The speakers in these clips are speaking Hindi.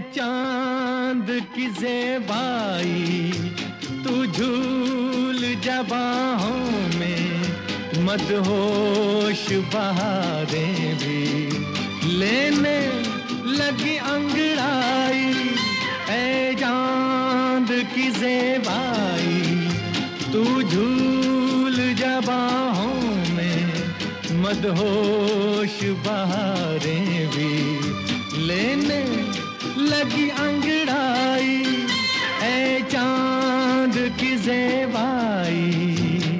चांद की ज़ेबाई तू झूल जा बाहों में, मदहोश बहारें भी लेने लगी अंगड़ाई। ऐ चांद की ज़ेबाई तू झूल जा बाहों में, मदहोश बहारें भी लेने लगी अंगड़ाई। ऐ चांद की ज़ेबाई।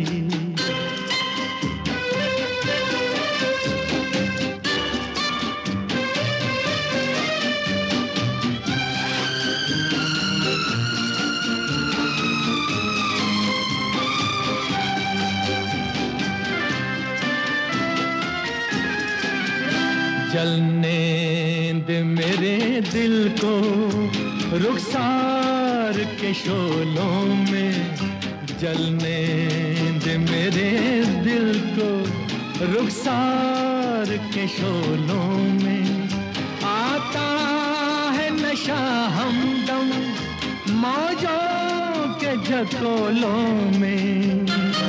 जलने दे मेरे दिल को रुखसार के शोलों में, जलने दे मेरे दिल को रुखसार के शोलों में। आता है नशा हमदम मौजों के झकोलों में।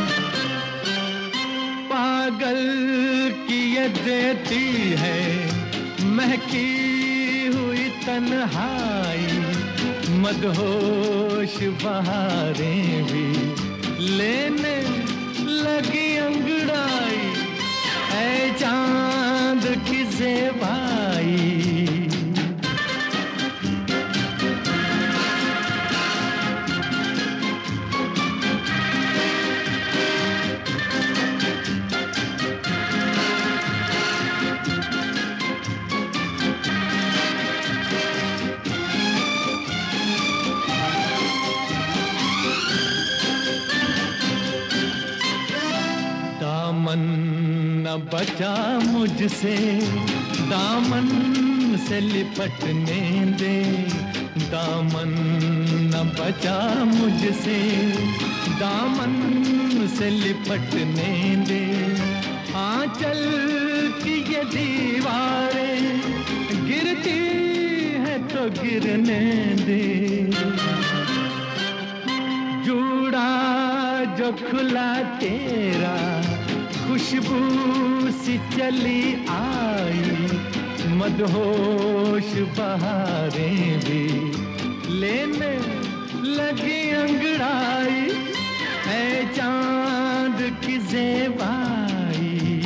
पागल की ये देती है महकी हुई तन्हाई, मदहोश बहारें भी लेने लगी अंगड़ाई। ऐ चांद की ज़ेबाई। दामन न बचा मुझसे, दामन से लिपटने दे। दामन न बचा मुझसे, दामन से लिपटने दे। आंचल की ये दीवारें गिरती है तो गिरने दे। जूड़ा जो खुला तेरा खुशबू सी चली आई, मदहोश बहारें भी लेने लगी अंगड़ाई। ऐ चांद की ज़ेबाई।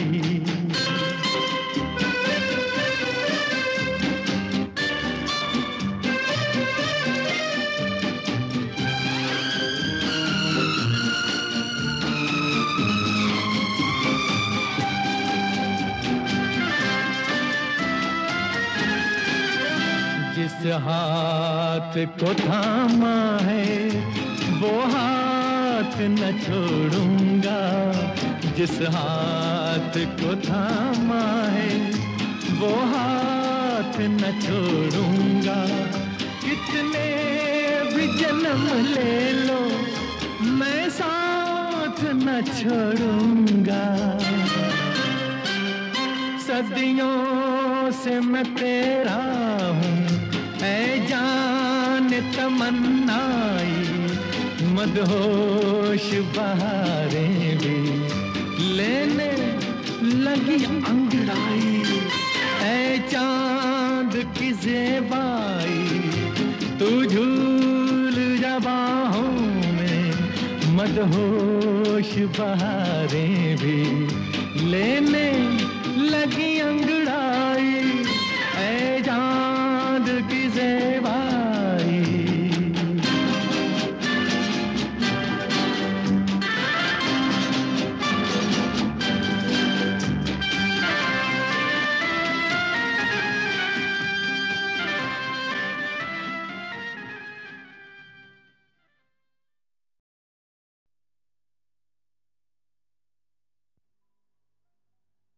जिस हाथ को थामा है वो हाथ न छोड़ूंगा। जिस हाथ को थामा है वो हाथ न छोड़ूंगा। कितने भी जन्म ले लो मैं साथ न छोड़ूंगा। सदियों से मैं तेरा हूँ ऐ जान तमन्नाई, मदहोश बहारें भी लेने लगी अंगड़ाई। ऐ चांद की ज़ेबाई तू झूल जा बाहों में, मदहोश बहारें भी लेने लगी अंगड़ाई।